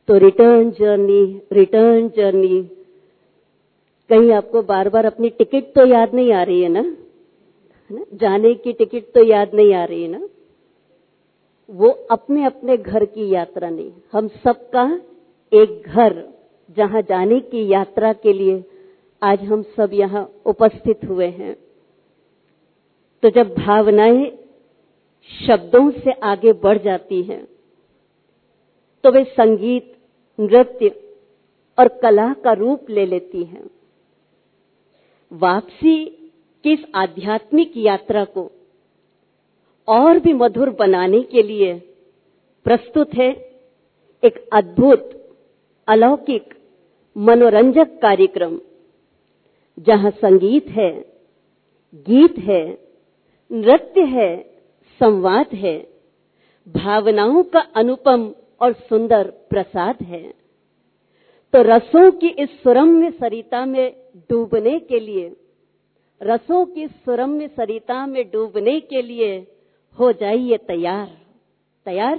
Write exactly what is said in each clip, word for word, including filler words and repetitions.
तो return journey, return journey, कहीं आपको बार बार अपनी टिकट तो याद नहीं आ रही है ना, है ना? जाने की टिकट तो याद नहीं आ रही है ना। वो अपने अपने घर की यात्रा नहीं, हम सबका एक घर, जहां जाने की यात्रा के लिए आज हम सब यहां उपस्थित हुए हैं। तो जब भावनाएं शब्दों से आगे बढ़ जाती हैं तो वे संगीत, नृत्य और कला का रूप ले लेती हैं। वापसी की इस आध्यात्मिक यात्रा को और भी मधुर बनाने के लिए प्रस्तुत है एक अद्भुत, अलौकिक, मनोरंजक कार्यक्रम, जहां संगीत है, गीत है, नृत्य है, संवाद है, भावनाओं का अनुपम और सुंदर प्रसाद है। तो रसों की इस सुरम्य सरिता में डूबने के लिए, रसों की सुरम्य सरिता में डूबने के लिए हो जाइए तैयार। तैयार?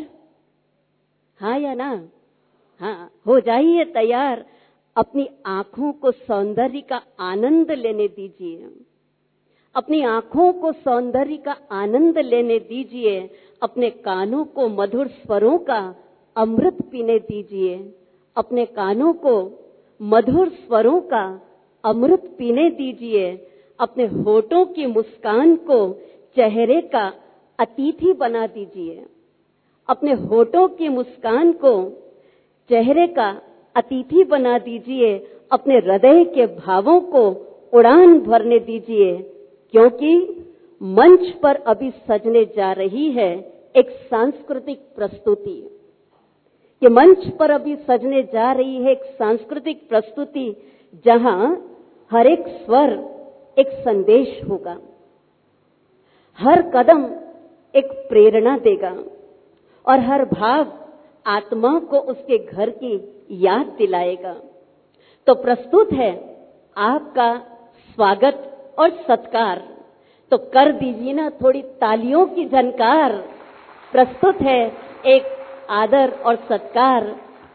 हाँ या ना? हाँ, हो जाइए तैयार। अपनी आंखों को सौंदर्य का आनंद लेने दीजिए, अपनी आंखों को सौंदर्य का आनंद लेने दीजिए, अपने कानों को मधुर स्वरों का अमृत पीने दीजिए, अपने कानों को मधुर स्वरों का अमृत पीने दीजिए, अपने होठों की मुस्कान को चेहरे का अतिथि बना दीजिए, अपने होठों की मुस्कान को चेहरे का अतिथि बना दीजिए, अपने हृदय के भावों को उड़ान भरने दीजिए, क्योंकि मंच पर अभी सजने जा रही है एक सांस्कृतिक प्रस्तुति। ये मंच पर अभी सजने जा रही है एक सांस्कृतिक प्रस्तुति, जहां हर एक स्वर एक संदेश होगा, हर कदम एक प्रेरणा देगा और हर भाव आत्मा को उसके घर की याद दिलाएगा। तो प्रस्तुत है आपका स्वागत और सत्कार। तो कर दीजिए ना थोड़ी तालियों की झनकार। प्रस्तुत है एक आदर और सत्कार।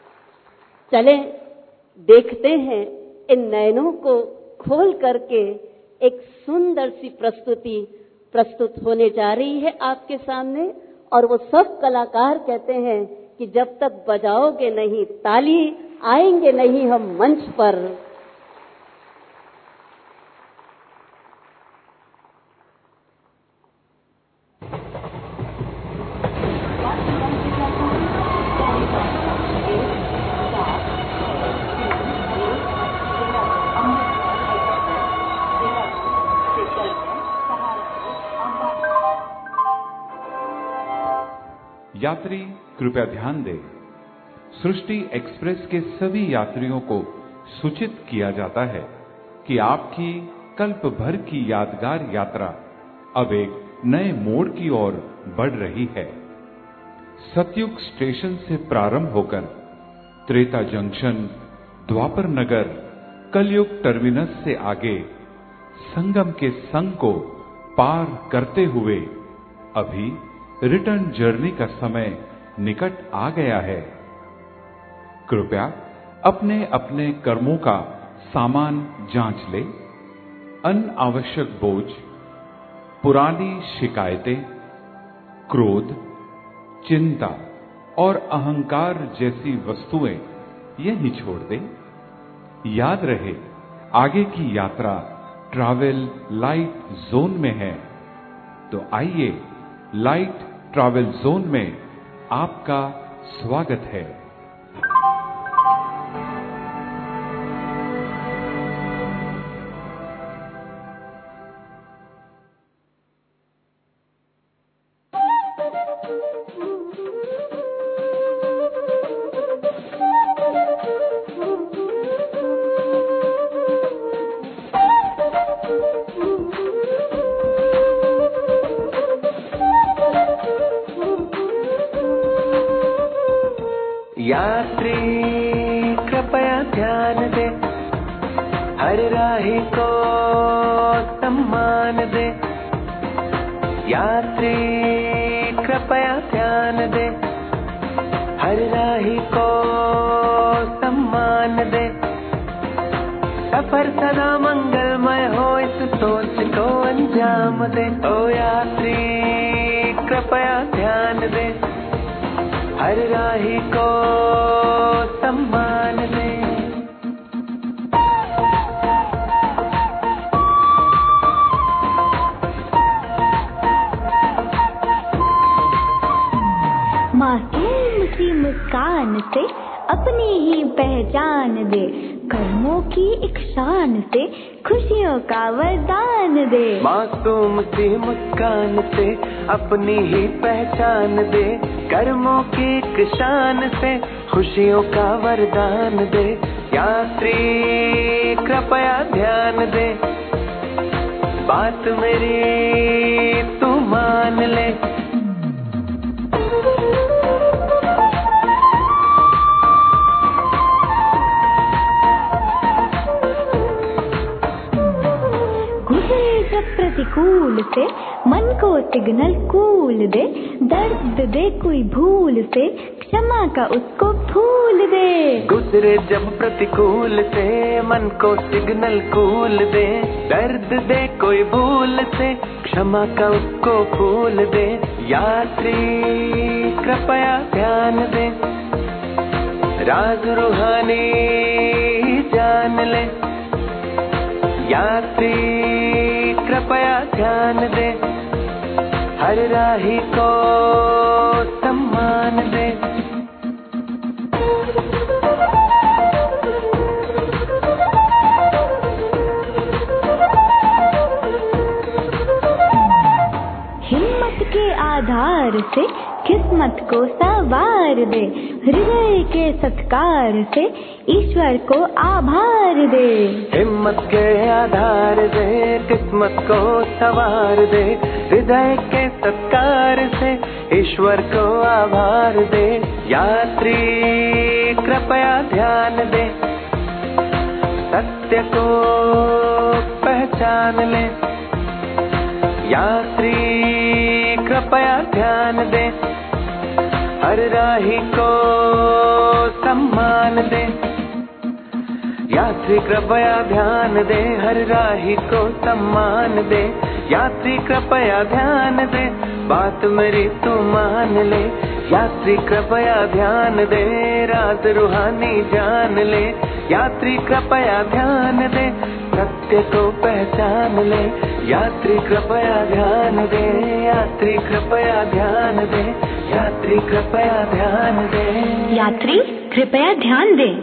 चले देखते हैं इन नयनों को खोल करके एक सुंदर सी प्रस्तुति प्रस्तुत होने जा रही है आपके सामने। और वो सब कलाकार कहते हैं कि जब तक बजाओगे नहीं ताली, आएंगे नहीं हम मंच पर। यात्री कृपया ध्यान दें, सृष्टि एक्सप्रेस के सभी यात्रियों को सूचित किया जाता है कि आपकी कल्प भर की यादगार यात्रा अब एक नए मोड़ की ओर बढ़ रही है। सतयुग स्टेशन से प्रारंभ होकर त्रेता जंक्शन, द्वापर नगर, कलयुग टर्मिनस से आगे संगम के संग को पार करते हुए अभी रिटर्न जर्नी का समय निकट आ गया है। कृपया अपने अपने कर्मों का सामान जांच ले। अनावश्यक बोझ, पुरानी शिकायतें, क्रोध, चिंता और अहंकार जैसी वस्तुएं यहीं छोड़ दें। याद रहे, आगे की यात्रा ट्रैवल लाइट जोन में है। तो आइए, लाइट ट्रैवल जोन में आपका स्वागत है। यात्री कृपया ध्यान दे, हर राही को सम्मान दे। यात्री कृपया ध्यान दे, हर राही को नाम दे। ओ यात्री कृपया ध्यान दे, हर राही को सम्मान दे। मासूम सी मुस्कान से अपनी ही पहचान दे, कर्मों की एक शान से खुशियों का वरदान दे। मासूम सी मुस्कान से अपनी ही पहचान दे, कर्मों की एक शान से खुशियों का वरदान दे। यात्री कृपया ध्यान दे, बात मेरी तू मान ले। प्रतिकूल से मन को सिग्नल कूल दे, दर्द दे कोई भूल से क्षमा का उसको फूल दे। गुजरे जब प्रतिकूल से मन को सिग्नल कूल दे, दर्द दे कोई भूल से क्षमा का उसको फूल दे। यात्री कृपया ध्यान दे, राज रूहानी जान ले। यात्री कृपया ध्यान दे, हर राही को सम्मान दे। हिम्मत के आधार से किस्मत को सवार दे, हृदय के सत्कार से ईश्वर को आभार दे। हिम्मत के आधार से किस्मत को सवार दे, हृदय के सत्कार से ईश्वर को आभार दे। यात्री कृपया ध्यान दे, सत्य को पहचान ले। यात्री कृपया ध्यान दे, हर राही को सम्मान दे। यात्री कृपया ध्यान दे, हर राही को सम्मान दे। यात्री कृपया ध्यान दे, बात मेरी तू मान ले। यात्री कृपया ध्यान दे, राज रूहानी जान ले। यात्री कृपया ध्यान दे, सत्य को पहचान ले। यात्री कृपया ध्यान दे, यात्री कृपया ध्यान दे। यात्री कृपया ध्यान दे, यात्री कृपया ध्यान दे।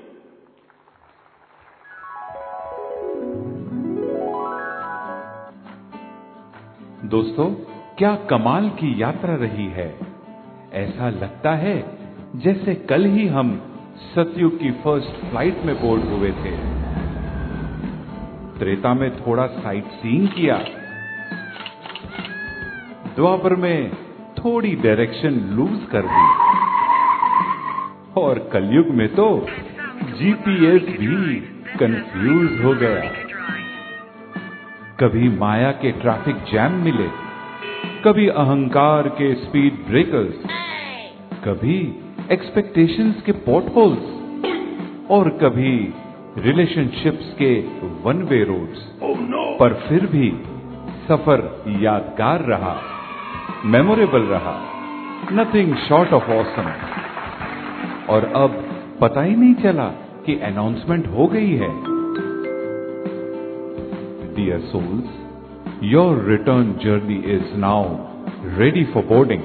दोस्तों, क्या कमाल की यात्रा रही है। ऐसा लगता है जैसे कल ही हम सतयुग की फर्स्ट फ्लाइट में बोर्ड हुए थे। त्रेता में थोड़ा साइट सीइंग किया, द्वापर में थोड़ी डायरेक्शन लूज कर दी, और कलयुग में तो जीपीएस भी कंफ्यूज हो गया। कभी माया के ट्रैफिक जैम मिले, कभी अहंकार के स्पीड ब्रेकर्स, कभी एक्सपेक्टेशंस के पॉटहोल्स, और कभी रिलेशनशिप्स के one way roads. oh, no. पर फिर भी सफर यादगार रहा, मेमोरेबल रहा, नथिंग शॉर्ट ऑफ ऑसम। और अब पता ही नहीं चला कि अनाउंसमेंट हो गई है। Dear souls, your return journey is now ready for boarding.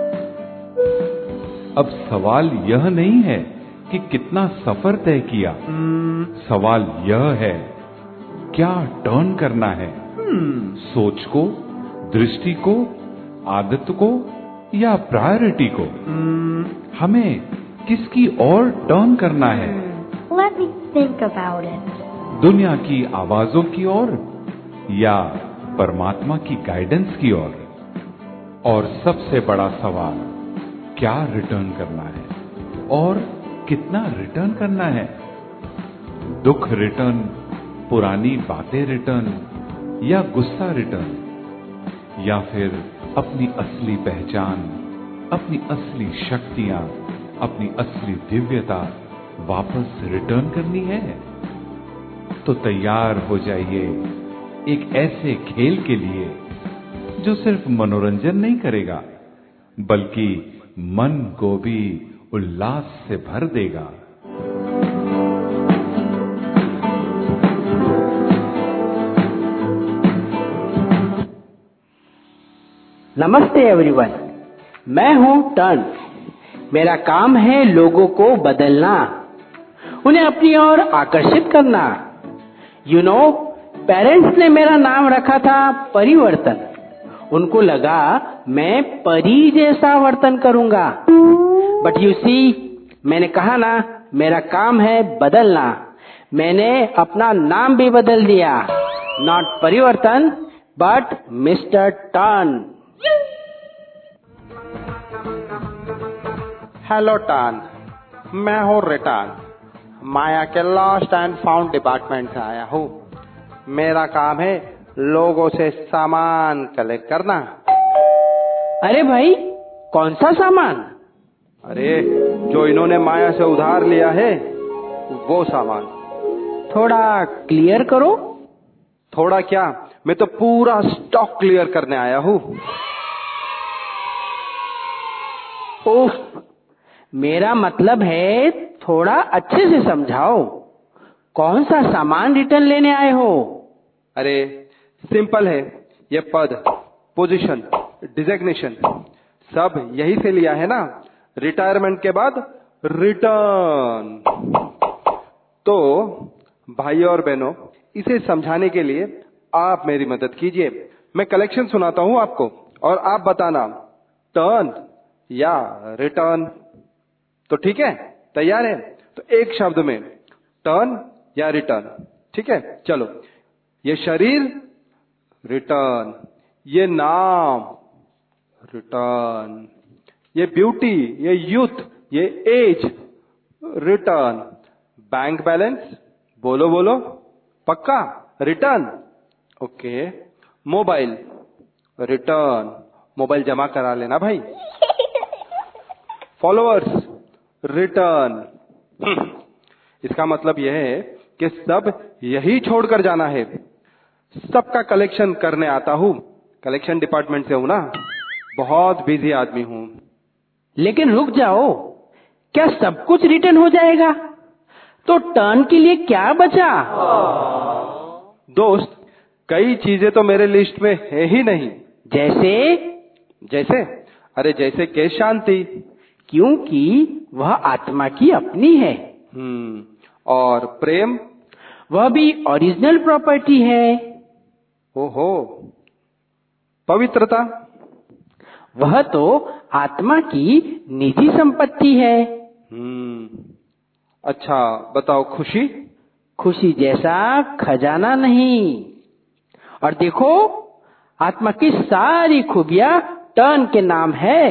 अब सवाल यह नहीं है कि कितना सफर तय किया, hmm. सवाल यह है क्या टर्न करना है। hmm. सोच को, दृष्टि को, आदत को या प्रायोरिटी को। hmm. हमें किसकी ओर टर्न करना है। Let me think about it. दुनिया की आवाजों की ओर या परमात्मा की गाइडेंस की ओर। और सबसे बड़ा सवाल, क्या रिटर्न करना है और कितना रिटर्न करना है। दुख रिटर्न, पुरानी बातें रिटर्न, या गुस्सा रिटर्न, या फिर अपनी असली पहचान, अपनी असली शक्तियां, अपनी असली दिव्यता वापस रिटर्न करनी है। तो तैयार हो जाइए एक ऐसे खेल के लिए जो सिर्फ मनोरंजन नहीं करेगा बल्कि मन को भी उल्लास से भर देगा। नमस्ते एवरीवन, मैं हूं टर्न। मेरा काम है लोगों को बदलना, उन्हें अपनी ओर आकर्षित करना। यू नो, पेरेंट्स ने मेरा नाम रखा था परिवर्तन। उनको लगा मैं परी जैसा वर्तन करूंगा, बट यू सी, मैंने कहा ना, मेरा काम है बदलना। मैंने अपना नाम भी बदल दिया, नॉट परिवर्तन but mister turn. Hello turn, मैं हूँ रिटर्न। माया के लॉस्ट एंड फाउंड डिपार्टमेंट से आया हूँ। मेरा काम है लोगों से सामान कलेक्ट करना। अरे भाई, कौन सा सामान? अरे, जो इन्होंने माया से उधार लिया है वो सामान। थोड़ा क्लियर करो। थोड़ा क्या, मैं तो पूरा स्टॉक क्लियर करने आया हूँ। ओह, मेरा मतलब है थोड़ा अच्छे से समझाओ। कौन सा सामान रिटर्न लेने आए हो? अरे सिंपल है, ये पद, पोजीशन, डिजिग्नेशन सब यही से लिया है ना, रिटायरमेंट के बाद रिटर्न। तो भाई और बहनों, इसे समझाने के लिए आप मेरी मदद कीजिए। मैं कलेक्शन सुनाता हूं आपको और आप बताना टर्न या रिटर्न। तो ठीक है, तैयार है? तो एक शब्द में टर्न या रिटर्न। ठीक है, चलो। ये शरीर, रिटर्न। ये नाम, रिटर्न। ये ब्यूटी, ये यूथ, ये एज, रिटर्न। बैंक बैलेंस, बोलो बोलो, पक्का? Return. Okay. Mobile, return. Mobile जमा करा लेना भाई। Followers, return. इसका मतलब यह है कि सब यही छोड़कर जाना है। सबका कलेक्शन करने आता हूं, कलेक्शन डिपार्टमेंट से हूं ना, बहुत बिजी आदमी हूं। लेकिन रुक जाओ, क्या सब कुछ रिटर्न हो जाएगा? तो टर्न के लिए क्या बचा? दोस्त, कई चीजें तो मेरे लिस्ट में है ही नहीं। जैसे? जैसे अरे जैसे कि शांति, क्योंकि वह आत्मा की अपनी है। हम्म और प्रेम, वह भी ओरिजिनल प्रॉपर्टी है। ओहो। पवित्रता, वह तो आत्मा की निजी संपत्ति है। हम्म अच्छा, बताओ खुशी? खुशी जैसा खजाना नहीं। और देखो, आत्मा की सारी खूबियां टर्न के नाम है।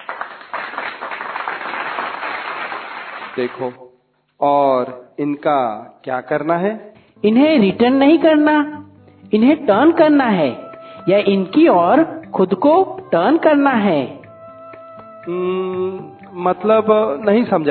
देखो, और इनका क्या करना है? इन्हें रिटर्न नहीं करना, इन्हें टर्न करना है, या इनकी ओर खुद को टर्न करना है। हम्म, मतलब नहीं समझा।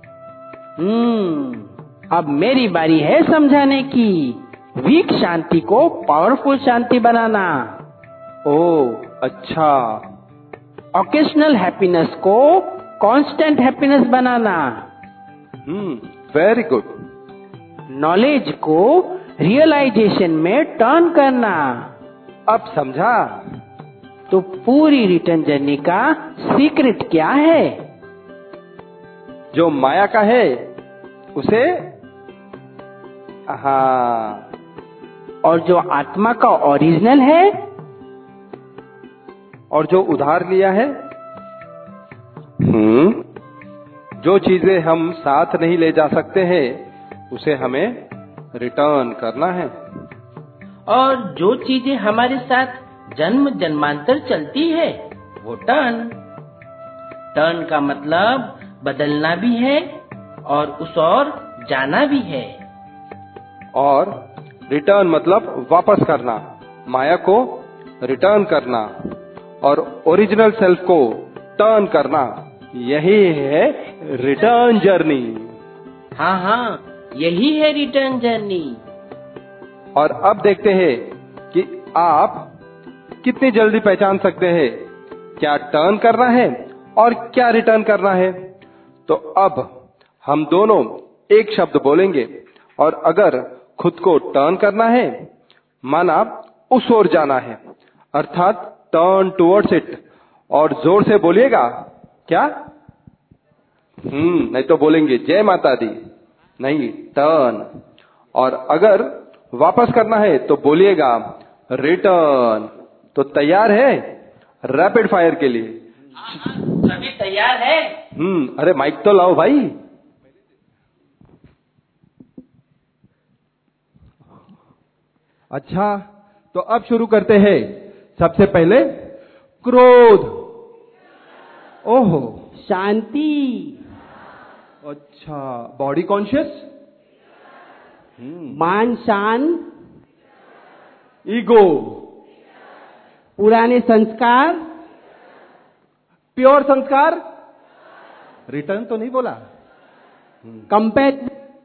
हम्म अब मेरी बारी है समझाने की। वीक शांति को पावरफुल शांति बनाना। ओह अच्छा। ऑकेशनल हैप्पीनेस को कांस्टेंट हैप्पीनेस बनाना। Hmm very good. नॉलेज को रियलाइजेशन में टर्न करना। अब समझा। तो पूरी रिटर्न जर्नी का सीक्रेट क्या है? जो माया का है उसे, हाँ, और जो आत्मा का ओरिजिनल है, और जो उधार लिया है, हम्म जो चीजें हम साथ नहीं ले जा सकते हैं उसे हमें रिटर्न करना है। और जो चीजें हमारे साथ जन्म जन्मांतर चलती है वो टर्न। टर्न का मतलब बदलना भी है और उस ओर जाना भी है। और रिटर्न मतलब वापस करना, माया को रिटर्न करना और ओरिजिनल सेल्फ को टर्न करना, यही है रिटर्न जर्नी। हाँ हाँ, यही है रिटर्न जर्नी। और अब देखते हैं कि आप कितनी जल्दी पहचान सकते हैं क्या टर्न करना है और क्या रिटर्न करना है? तो अब हम दोनों एक शब्द बोलेंगे और अगर खुद को टर्न करना है माना उस ओर जाना है अर्थात टर्न टुवर्ड्स इट, और जोर से बोलिएगा क्या? हम्म नहीं तो बोलेंगे जय माता दी, नहीं टर्न। और अगर वापस करना है तो बोलिएगा रिटर्न। तो तैयार है रैपिड फायर के लिए? सभी तैयार है? हम्म अरे माइक तो लाओ भाई। अच्छा तो अब शुरू करते हैं। सबसे पहले क्रोध। ओहो, शांति। अच्छा, बॉडी कॉन्शियस। मान शान। ईगो। पुराने संस्कार। प्योर संस्कार। रिटर्न तो नहीं बोला। Compare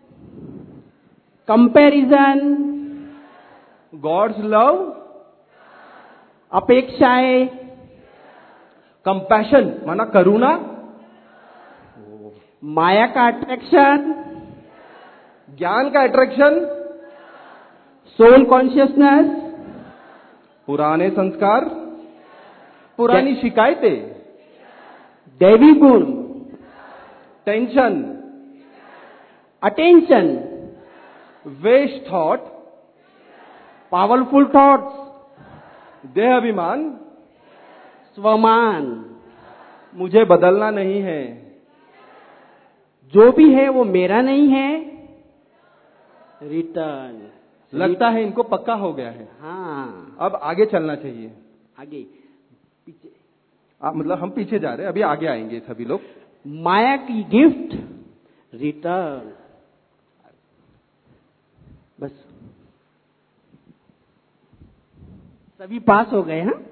comparison. God's love. अपेक्षाएं। कंपैशन माना करुणा। माया का अट्रैक्शन। ज्ञान का अट्रैक्शन। Soul consciousness. पुराने संस्कार। पुरानी शिकायतें। दैवी गुण। Tension. Attention. Waste thought. Powerful thoughts. देहाभिमान। स्वमान। मुझे बदलना नहीं है। जो भी है वो मेरा नहीं है। रिटर्न। लगता है इनको पक्का हो गया है। हाँ, अब आगे चलना चाहिए। आगे पीछे। आप मतलब हम पीछे जा रहे हैं, अभी आगे आएंगे सभी लोग। माया की गिफ्ट रिटर्न। बस सभी पास हो गए। हाँ,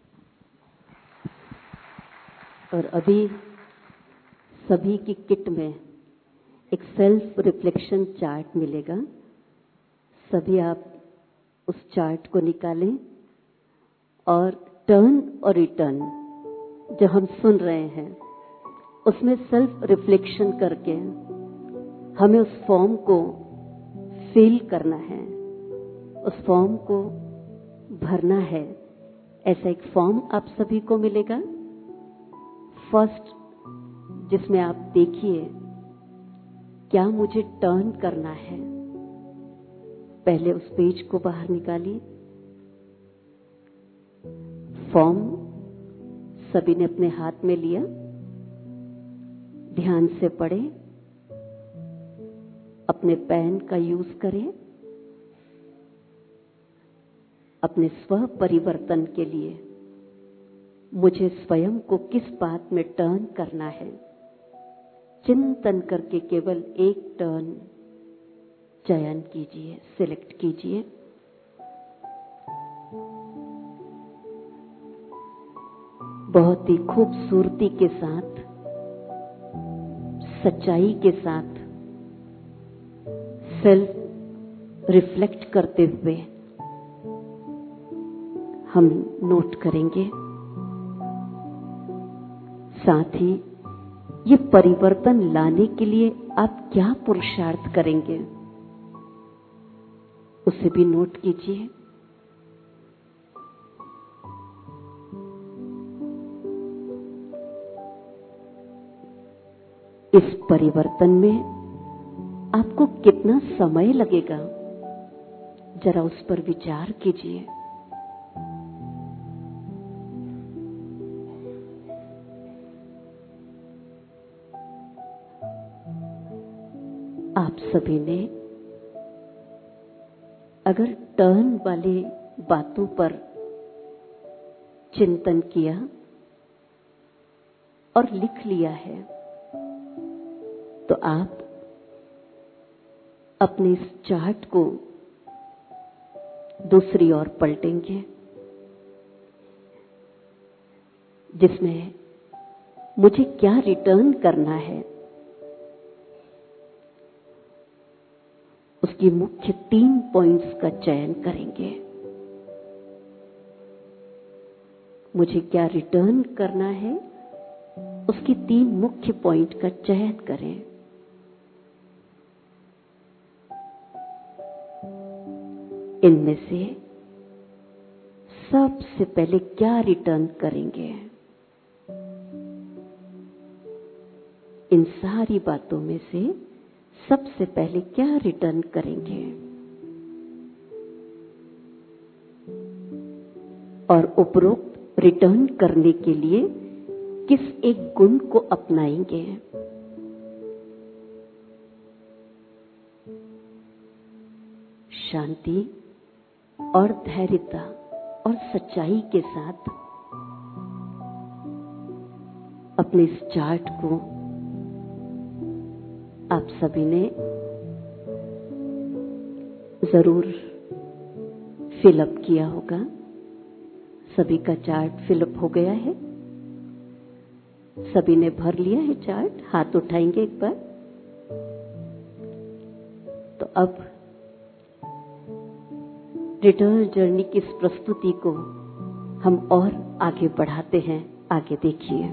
और अभी सभी की किट में एक सेल्फ रिफ्लेक्शन चार्ट मिलेगा। सभी आप उस चार्ट को निकालें और टर्न और रिटर्न जो हम सुन रहे हैं उसमें सेल्फ रिफ्लेक्शन करके हमें उस फॉर्म को फील करना है, उस फॉर्म को भरना है। ऐसा एक फॉर्म आप सभी को मिलेगा। फर्स्ट, जिसमें आप देखिए क्या मुझे टर्न करना है। पहले उस पेज को बाहर निकालिए। फॉर्म सभी ने अपने हाथ में लिया, ध्यान से पढ़े, अपने पेन का यूज करें। अपने स्व परिवर्तन के लिए मुझे स्वयं को किस बात में टर्न करना है, चिंतन करके केवल एक टर्न चयन कीजिए, सिलेक्ट कीजिए। बहुत ही खूबसूरती के साथ, सच्चाई के साथ सेल्फ रिफ्लेक्ट करते हुए हम नोट करेंगे। साथ ही ये परिवर्तन लाने के लिए आप क्या पुरुषार्थ करेंगे उसे भी नोट कीजिए। इस परिवर्तन में आपको कितना समय लगेगा, जरा उस पर विचार कीजिए। आप सभी ने अगर टर्न वाली बातों पर चिंतन किया और लिख लिया है, तो आप अपने इस चार्ट को दूसरी ओर पलटेंगे, जिसमें मुझे क्या रिटर्न करना है उसकी मुख्य तीन पॉइंट्स का चयन करेंगे। मुझे क्या रिटर्न करना है, उसकी तीन मुख्य पॉइंट का चयन करें। इनमें से सबसे पहले क्या रिटर्न करेंगे? इन सारी बातों में से सबसे पहले क्या रिटर्न करेंगे? और उपरोक्त रिटर्न करने के लिए किस एक गुण को अपनाएंगे? शांति और धैर्यता और सच्चाई के साथ अपने इस चार्ट को आप सभी ने जरूर फिलअप किया होगा। सभी का चार्ट फिलअप हो गया है? सभी ने भर लिया है चार्ट? हाथ उठाएंगे एक बार। तो अब रिटर्न जर्नी की इस प्रस्तुति को हम और आगे बढ़ाते हैं। आगे देखिए।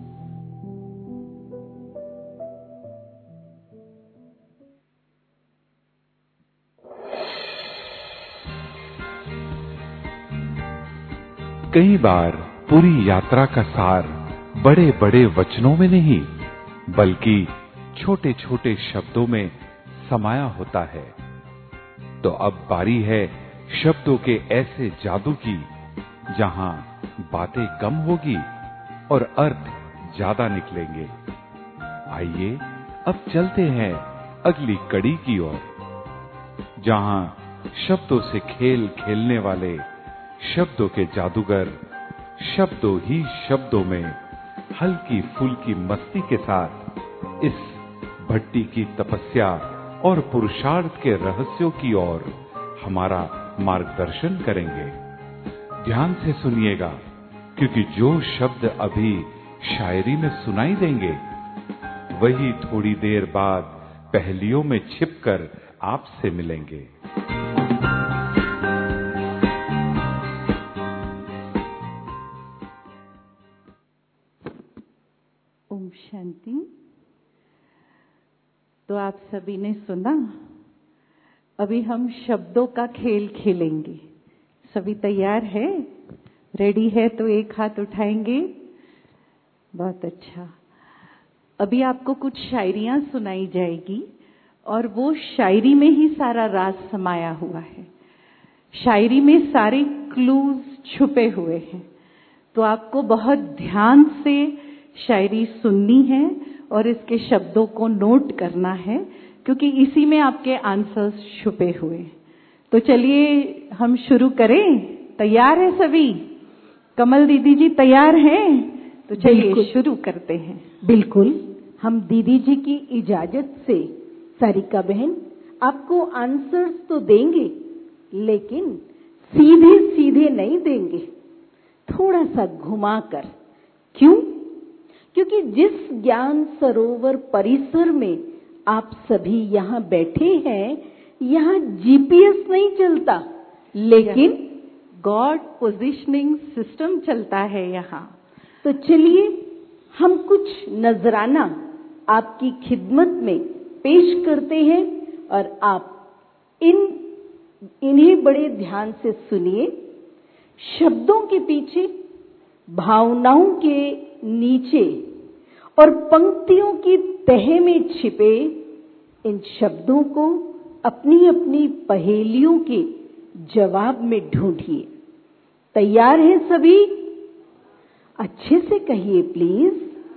कई बार पूरी यात्रा का सार बड़े बड़े वचनों में नहीं, बल्कि छोटे छोटे शब्दों में समाया होता है। तो अब बारी है शब्दों के ऐसे जादू की, जहां बातें कम होगी और अर्थ ज्यादा निकलेंगे। आइए अब चलते हैं अगली कड़ी की ओर, जहां शब्दों से खेल खेलने वाले शब्दों के जादूगर शब्दों ही शब्दों में हल्की फुल्की मस्ती के साथ इस भट्टी की तपस्या और पुरुषार्थ के रहस्यों की ओर हमारा मार्गदर्शन करेंगे। ध्यान से सुनिएगा, क्योंकि जो शब्द अभी शायरी में सुनाई देंगे, वही थोड़ी देर बाद पहेलियों में छिपकर आपसे मिलेंगे। ओम शांति। तो आप सभी ने सुना, अभी हम शब्दों का खेल खेलेंगे। सभी तैयार है? रेडी है तो एक हाथ उठाएंगे। बहुत अच्छा। अभी आपको कुछ शायरियां सुनाई जाएगी और वो शायरी में ही सारा राज समाया हुआ है। शायरी में सारे क्लूज छुपे हुए हैं। तो आपको बहुत ध्यान से शायरी सुननी है और इसके शब्दों को नोट करना है, क्योंकि इसी में आपके आंसर्स छुपे हुए हैं। तो चलिए हम शुरू करें। तैयार है सभी? कमल दीदी जी तैयार हैं? तो चलिए शुरू करते हैं। बिल्कुल। हम दीदी जी की इजाजत से सारिका बहन आपको आंसर्स तो देंगे, लेकिन सीधे सीधे नहीं देंगे, थोड़ा सा घुमाकर। क्यों? क्योंकि जिस ज्ञान सरोवर परिसर में आप सभी यहाँ बैठे हैं, यहाँ जीपीएस नहीं चलता, लेकिन गॉड पोजिशनिंग सिस्टम चलता है यहाँ। तो चलिए हम कुछ नजराना आपकी खिदमत में पेश करते हैं और आप इन इन्हें बड़े ध्यान से सुनिए। शब्दों के पीछे, भावनाओं के नीचे और पंक्तियों की तह में छिपे इन शब्दों को अपनी अपनी पहेलियों के जवाब में ढूंढिए। तैयार हैं सभी? अच्छे से कहिए प्लीज।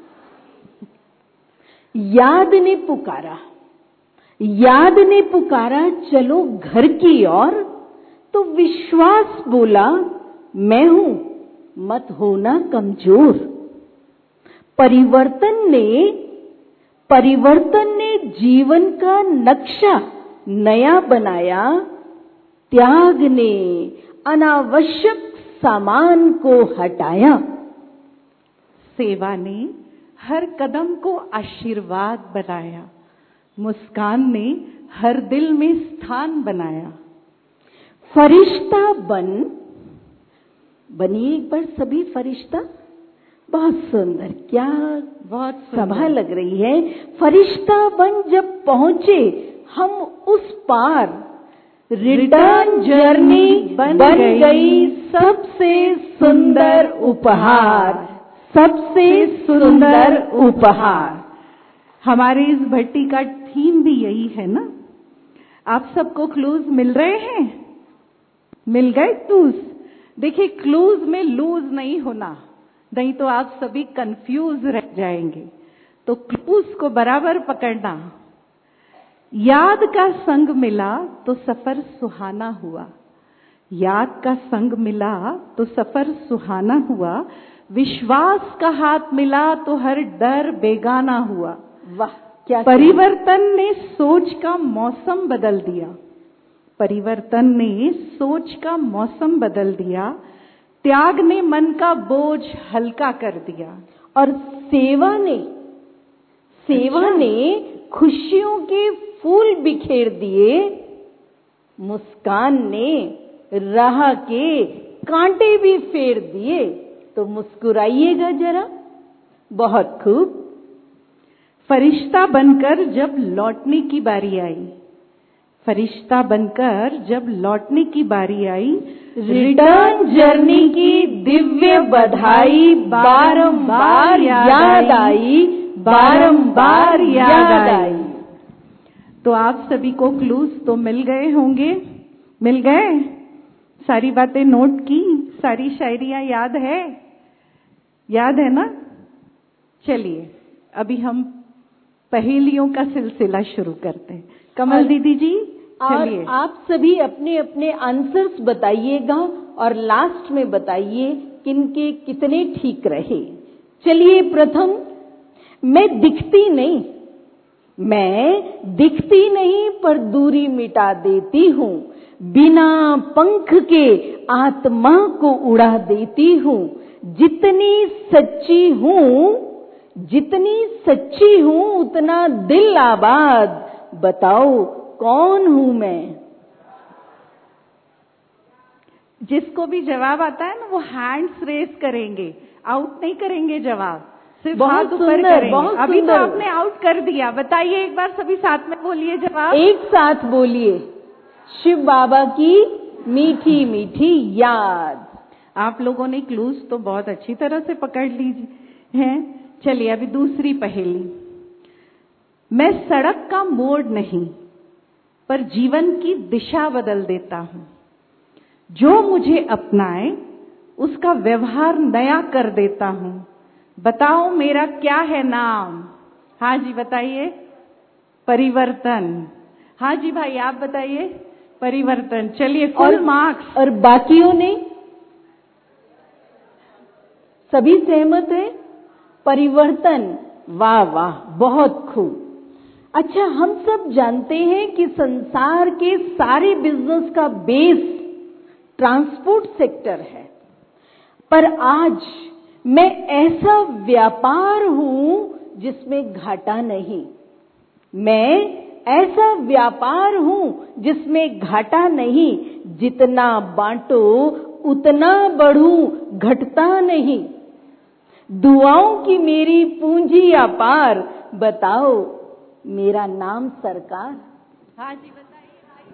याद ने पुकारा, याद ने पुकारा, चलो घर की ओर। तो विश्वास बोला, मैं हूं, मत होना कमजोर। परिवर्तन ने परिवर्तन ने जीवन का नक्शा नया बनाया। त्याग ने अनावश्यक सामान को हटाया। सेवा ने हर कदम को आशीर्वाद बनाया। मुस्कान ने हर दिल में स्थान बनाया। फरिश्ता बन बनिए एक बार सभी फरिश्ता। बहुत सुंदर, क्या बहुत सभा लग रही है। फरिश्ता बन जब पहुंचे हम उस पार, रिटर्न जर्नी बन, बन गई, गई सबसे सुंदर उपहार, सबसे सुंदर उपहार। हमारे इस भट्टी का थीम भी यही है ना। आप सबको क्लूज मिल रहे हैं? मिल गए क्लूज? देखिए, क्लूज में लूज नहीं होना, नहीं तो आप सभी कंफ्यूज रह जाएंगे। तो क्लूज को बराबर पकड़ना। याद का संग मिला तो सफर सुहाना हुआ, याद का संग मिला तो सफर सुहाना हुआ, विश्वास का हाथ मिला तो हर डर बेगाना हुआ। वाह, क्या परिवर्तन ने सोच का मौसम बदल दिया, परिवर्तन ने सोच का मौसम बदल दिया, त्याग ने मन का बोझ हल्का कर दिया, और सेवा ने सेवा अच्छा? ने खुशियों के फूल बिखेर दिए, मुस्कान ने राह के कांटे भी फेर दिए। तो मुस्कुराइएगा जरा। बहुत खूब। फरिश्ता बनकर जब लौटने की बारी आई, फरिश्ता बनकर जब लौटने की बारी आई, रिटर्न जर्नी की दिव्य बधाई बारंबार याद आई, बारंबार याद आई। तो आप सभी को क्लूज तो मिल गए होंगे, मिल गए? सारी बातें नोट की, सारी शायरियां याद है, याद है ना? चलिए अभी हम पहेलियों का सिलसिला शुरू करते हैं। कमल दीदी जी चलिए। और आप सभी अपने अपने आंसर्स बताइएगा और लास्ट में बताइए किनके कितने ठीक रहे। चलिए, प्रथम, मैं दिखती नहीं, मैं दिखती नहीं पर दूरी मिटा देती हूँ, बिना पंख के आत्मा को उड़ा देती हूँ, जितनी सच्ची हूँ जितनी सच्ची हूँ उतना दिल आबाद, बताओ कौन हूँ मैं? जिसको भी जवाब आता है ना वो हैंड्स रेस करेंगे, आउट नहीं करेंगे जवाब, सिर्फ बहुत हाथ ऊपर सुंदर, करेंगे। बहुत अभी तो सुंदर। आपने आउट कर दिया। बताइए एक बार सभी साथ में बोलिए जवाब। एक साथ बोलिए, शिव बाबा की मीठी मीठी याद। आप लोगों ने क्लूज तो बहुत अच्छी तरह से पकड़ लीजिए हैं। चलिए अभी दूसरी पहेली। मैं सड़क का मोड़ नहीं पर जीवन की दिशा बदल देता हूं, जो मुझे अपनाए उसका व्यवहार नया कर देता हूं, बताओ मेरा क्या है नाम? हाँ जी बताइए। परिवर्तन। हाँ जी भाई आप बताइए। परिवर्तन। चलिए फुल मार्क्स। और बाकियों ने सभी सहमत है? परिवर्तन। वाह वाह, बहुत खूब। अच्छा, हम सब जानते हैं कि संसार के सारे बिजनेस का बेस ट्रांसपोर्ट सेक्टर है, पर आज मैं ऐसा व्यापार हूं जिसमें घाटा नहीं। मैं ऐसा व्यापार हूं जिसमें घाटा नहीं, जितना बांटो उतना बढ़ूं, घटता नहीं। दुआओं की मेरी पूंजी अपार, बताओ मेरा नाम सरकार? हाँ जी बताइए भाई।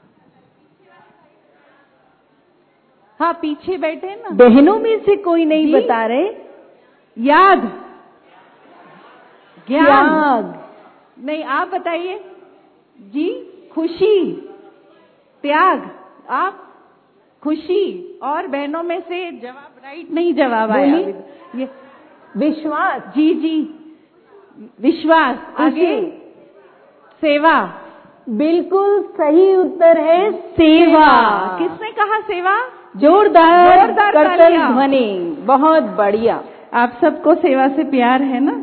हाँ पीछे बैठे ना बहनों में से कोई नहीं बता रहे। याद, ज्ञान, त्याग। नहीं आप बताइए जी। खुशी, त्याग। आप खुशी। और बहनों में से जवाब राइट नहीं जवाब आया। ये विश्वास। जी जी विश्वास। आगे सेवा। बिल्कुल सही उत्तर है सेवा। किसने कहा सेवा? जोरदार, जोरदार करतल ध्वनि। बहुत बढ़िया। आप सबको सेवा से प्यार है ना?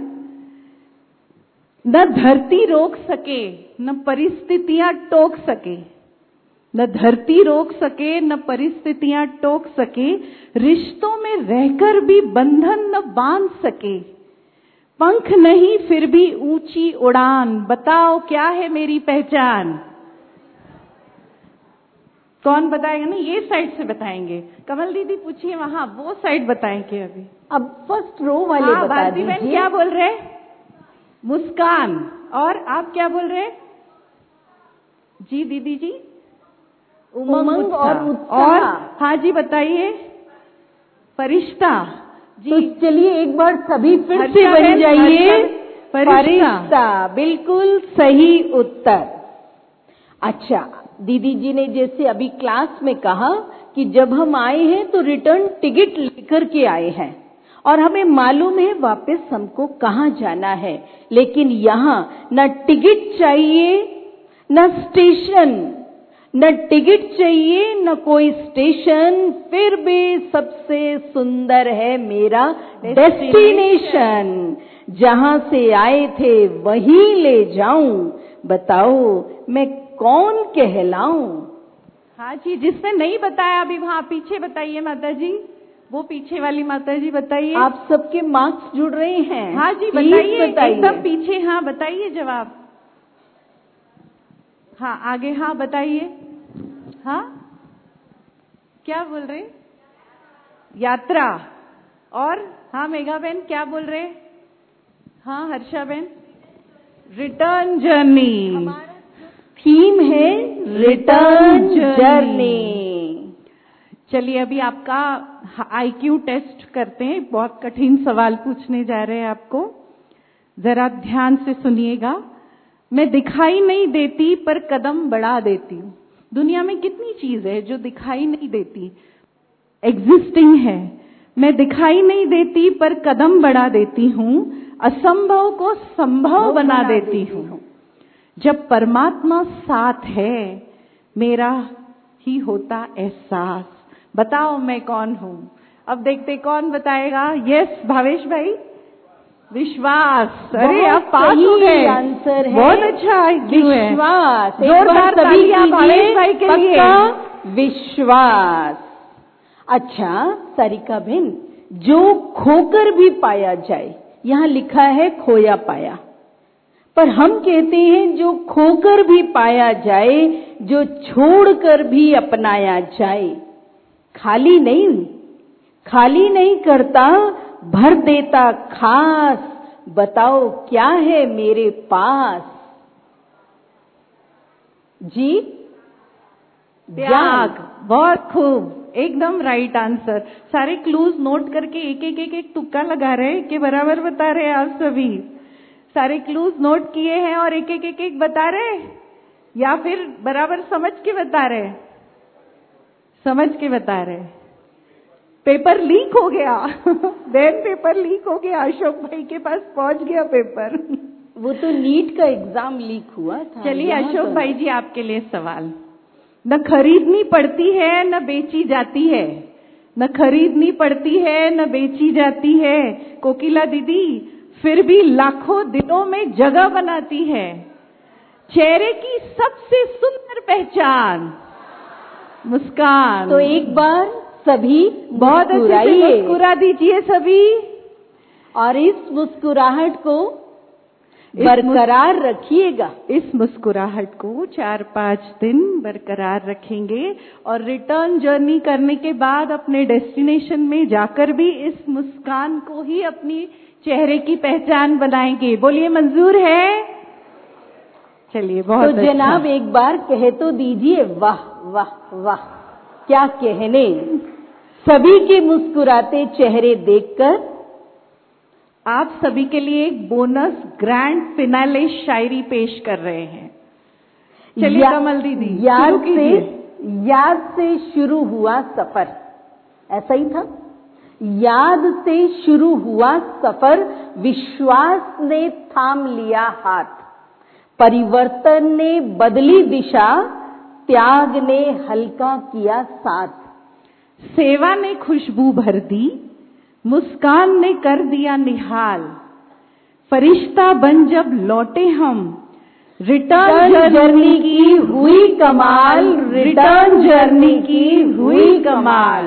न धरती रोक सके न परिस्थितियां टोक सके, न धरती रोक सके न परिस्थितियां टोक सके, रिश्तों में रहकर भी बंधन न बांध सके, पंख नहीं फिर भी ऊंची उड़ान, बताओ क्या है मेरी पहचान? कौन बताएगा? ना ये साइड से बताएंगे। कमल दीदी पूछिए, वहां वो साइड बताएंगे अभी। अब फर्स्ट रो वाले हाँ, बता भारती बहन दीजिए। क्या बोल रहे? मुस्कान। और आप क्या बोल रहे जी दीदी जी? उमंग और उत्साह। और हाँ जी बताइए। फरिश्ता जी। तो चलिए एक बार सभी फिर से हर्षा बन बहन, जाइए। हर्षा- फरिश्ता। फरिश्ता, बिल्कुल सही उत्तर। अच्छा, दीदी जी ने जैसे अभी क्लास में कहा कि जब हम आए हैं तो रिटर्न टिकट लेकर के आए हैं और हमें मालूम है वापस हमको कहाँ जाना है, लेकिन यहाँ न टिकट चाहिए न स्टेशन, न टिकट चाहिए न कोई स्टेशन, फिर भी सबसे सुंदर है मेरा डेस्टिनेशन। जहाँ से आए थे वहीं ले जाऊं, बताओ मैं कौन कहलाऊं? हाँ जी, जिसने नहीं बताया अभी वहाँ पीछे बताइए माता जी, वो पीछे वाली माता जी बताइए। आप सबके मार्क्स जुड़ रहे हैं? हाँ जी प्लीज बताइए, बताइए। एकदम पीछे। हाँ बताइए जवाब। हाँ आगे, हाँ बताइए। हाँ क्या बोल रहे? यात्रा। और हाँ मेघा बहन क्या बोल रहे? हाँ हर्षा बहन? Return journey. थीम है रिटर्न जर्नी। चलिए अभी आपका आईक्यू टेस्ट करते हैं। बहुत कठिन सवाल पूछने जा रहे हैं आपको, जरा ध्यान से सुनिएगा। मैं दिखाई नहीं देती पर कदम बढ़ा देती हूँ। दुनिया में कितनी चीज है जो दिखाई नहीं देती, एग्जिस्टिंग है। मैं दिखाई नहीं देती पर कदम बढ़ा देती हूँ, असंभव को संभव बना देती हूँ। जब परमात्मा साथ है मेरा ही होता एहसास। बताओ मैं कौन हूँ? अब देखते कौन बताएगा। यस भावेश भाई? विश्वास। अरे आप पास हो गए। आंसर है बहुत अच्छा है। विश्वास। जोरदार तालियां भावेश भाई के लिए। विश्वास। अच्छा सारिका बहन, जो खोकर भी पाया जाए, यहाँ लिखा है खोया पाया, पर हम कहते हैं जो खोकर भी पाया जाए, जो छोड़कर भी अपनाया जाए। खाली नहीं, खाली नहीं करता, भर देता खास। बताओ क्या है मेरे पास? जी त्याग। बहुत खूब, एकदम राइट आंसर। सारे क्लूज नोट करके एक एक एक एक तुक्का लगा रहे हैं कि बराबर बता रहे हैं आप सभी। सारे क्लूज नोट किए हैं और एक एक एक एक बता रहे, या फिर बराबर समझ के बता रहे? समझ के बता रहे। पेपर लीक हो गया देन पेपर लीक हो गया, अशोक भाई के पास पहुंच गया पेपर। वो तो नीट का एग्जाम लीक हुआ था। चलिए अशोक भाई जी आपके लिए सवाल। न खरीदनी पड़ती है न बेची जाती है, न खरीदनी पड़ती है न बेची जाती है कोकिला दीदी, फिर भी लाखों दिलों में जगह बनाती है। चेहरे की सबसे सुंदर पहचान मुस्कान। तो एक बार सभी बहुत अच्छे से मुस्कुरा दीजिए सभी, और इस मुस्कुराहट को बरकरार रखिएगा। इस मुस्कुराहट को चार पांच दिन बरकरार रखेंगे और रिटर्न जर्नी करने के बाद अपने डेस्टिनेशन में जाकर भी इस मुस्कान को ही अपनी चेहरे की पहचान बनाएंगे। बोलिए मंजूर है? चलिए बहुत तो जनाब अच्छा। एक बार कहे तो दीजिए वाह वाह वाह, क्या कहने। सभी के मुस्कुराते चेहरे देखकर आप सभी के लिए एक बोनस ग्रैंड फिनाले शायरी पेश कर रहे हैं। चलिए कमल दीदी याद से याद से शुरू हुआ सफर, ऐसा ही था। याद से शुरू हुआ सफर, विश्वास ने थाम लिया हाथ, परिवर्तन ने बदली दिशा, त्याग ने हल्का किया साथ। सेवा ने खुशबू भर दी, मुस्कान ने कर दिया निहाल, फरिश्ता बन जब लौटे हम, रिटर्न जर्नी की हुई कमाल, रिटर्न जर्नी की हुई कमाल।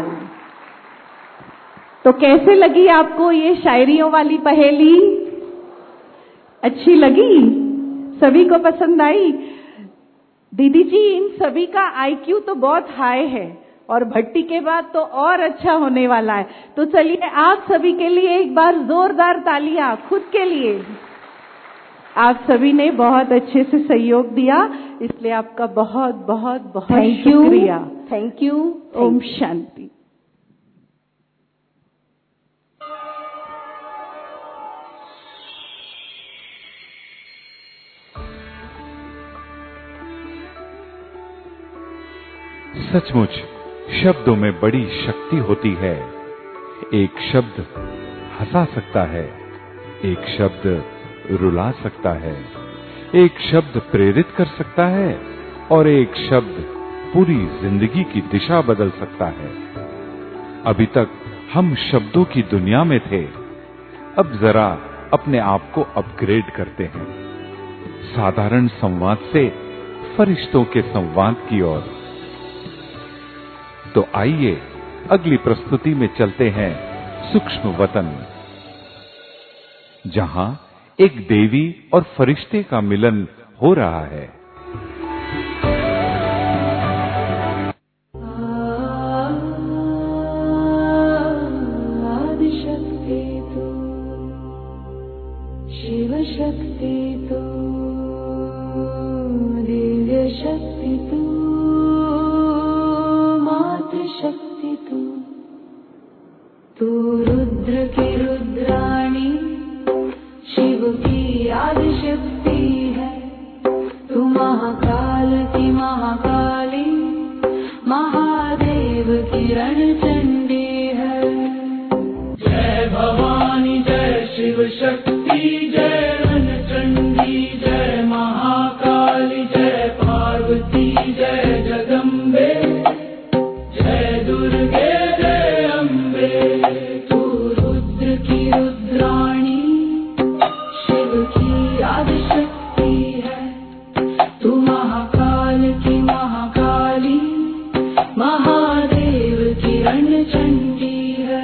तो कैसे लगी आपको ये शायरियों वाली पहेली? अच्छी लगी? सभी को पसंद आई? दीदी जी, इन सभी का आईक्यू तो बहुत हाई है और भट्टी के बाद तो और अच्छा होने वाला है। तो चलिए आप सभी के लिए एक बार जोरदार तालियां खुद के लिए। आप सभी ने बहुत अच्छे से सहयोग दिया, इसलिए आपका बहुत बहुत बहुत शुक्रिया। Thank you. ओम शांति। सचमुच शब्दों में बड़ी शक्ति होती है। एक शब्द हंसा सकता है, एक शब्द रुला सकता है, एक शब्द प्रेरित कर सकता है और एक शब्द पूरी जिंदगी की दिशा बदल सकता है। अभी तक हम शब्दों की दुनिया में थे, अब जरा अपने आप को अपग्रेड करते हैं, साधारण संवाद से फरिश्तों के संवाद की ओर। तो आइए अगली प्रस्तुति में चलते हैं सूक्ष्म वतन, जहां एक देवी और फरिश्ते का मिलन हो रहा है। आदिशक्ति तू, शिव शक्ति तू, दिव्य शक्ति तू, शक्ति तू, तू रुद्र की रुद्राणी, शिव की आदि शक्ति है। तू महाकाल की महाकाली, महादेव की रणचंडी है। जय भवानी जय शिव शक्ति, जय रणचंडी जय महाकाली, जय पार्वती जय जगम्बे, जय दुर्गे जय अम्बे। तू रुद्र की रुद्राणी, शिव की आदि शक्ति है। तू महाकाल की महाकाली, महादेव की रणचंडी है।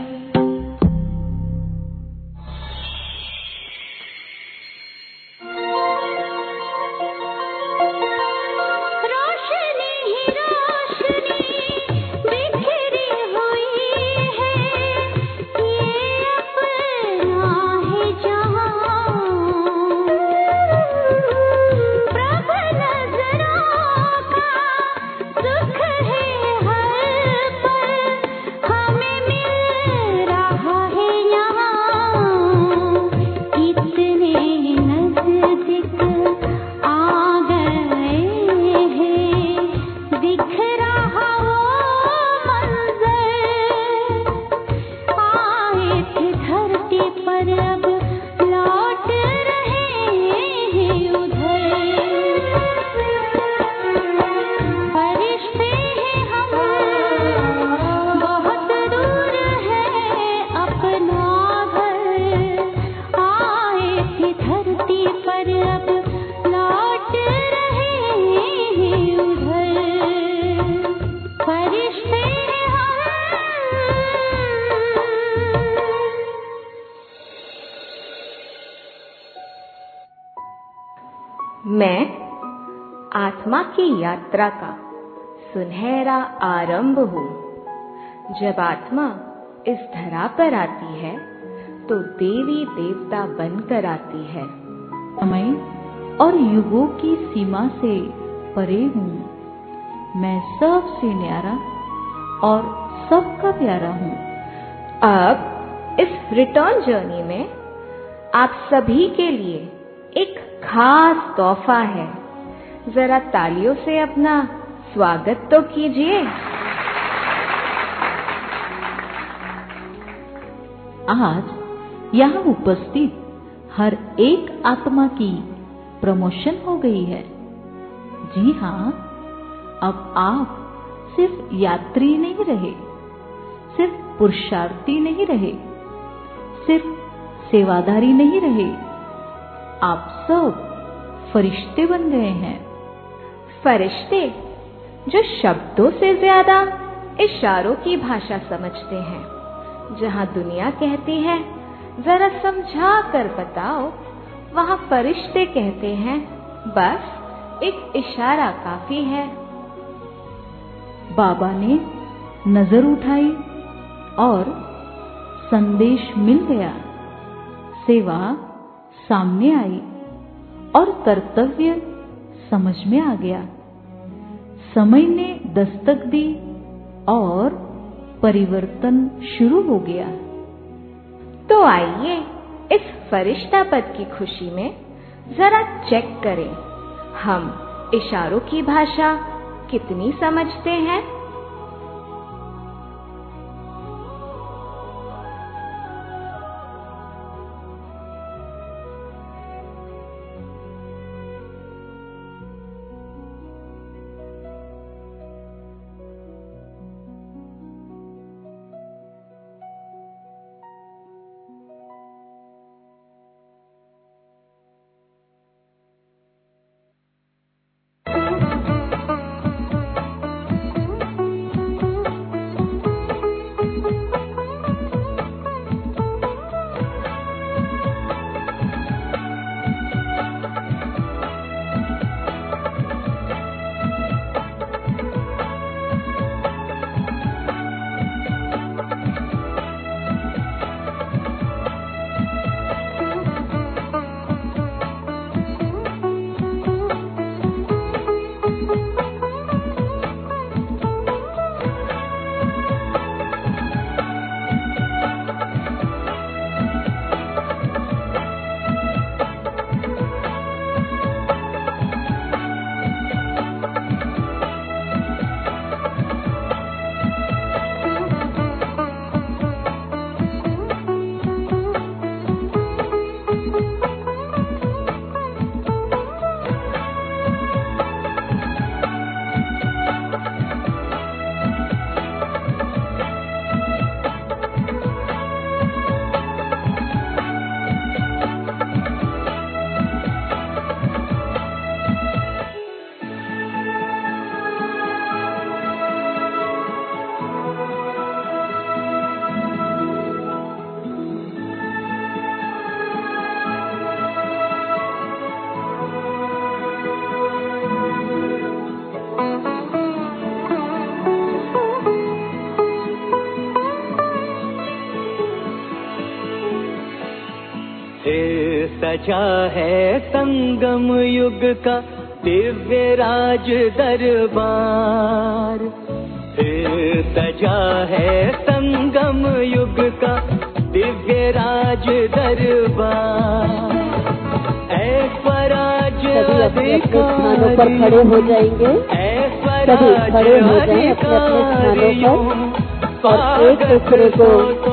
मैं आत्मा की यात्रा का सुनहरा आरंभ हूँ। जब आत्मा इस धरा पर आती है तो देवी देवता बनकर आती है। समय और युगों की सीमा से परे हूँ। मैं सबसे न्यारा और सबका प्यारा हूँ। अब इस रिटर्न जर्नी में आप सभी के लिए एक खास तोहफा है। जरा तालियों से अपना स्वागत तो कीजिए। आज यहाँ उपस्थित हर एक आत्मा की प्रमोशन हो गई है। जी हाँ, अब आप सिर्फ यात्री नहीं रहे, सिर्फ पुरुषार्थी नहीं रहे, सिर्फ सेवादारी नहीं रहे, आप सब फरिश्ते बन गए हैं। फरिश्ते जो शब्दों से ज्यादा इशारों की भाषा समझते हैं। जहाँ दुनिया कहती है जरा समझा कर बताओ, वहाँ फरिश्ते कहते हैं बस एक इशारा काफी है। बाबा ने नजर उठाई और संदेश मिल गया। सेवा सामने आई और कर्तव्य समझ में आ गया। समय ने दस्तक दी और परिवर्तन शुरू हो गया। तो आइए इस फरिश्ता पद की खुशी में जरा चेक करें, हम इशारों की भाषा कितनी समझते हैं। सजा है संगम युग का दिव्य राज दरबार, सजा है संगम युग का दिव्य राज दरबार। ऐश्वराज स्थानों पर खड़े हो जाएंगे, सभी खड़े हो जाएं अपने अपने स्थानों पर और एक दूसरे को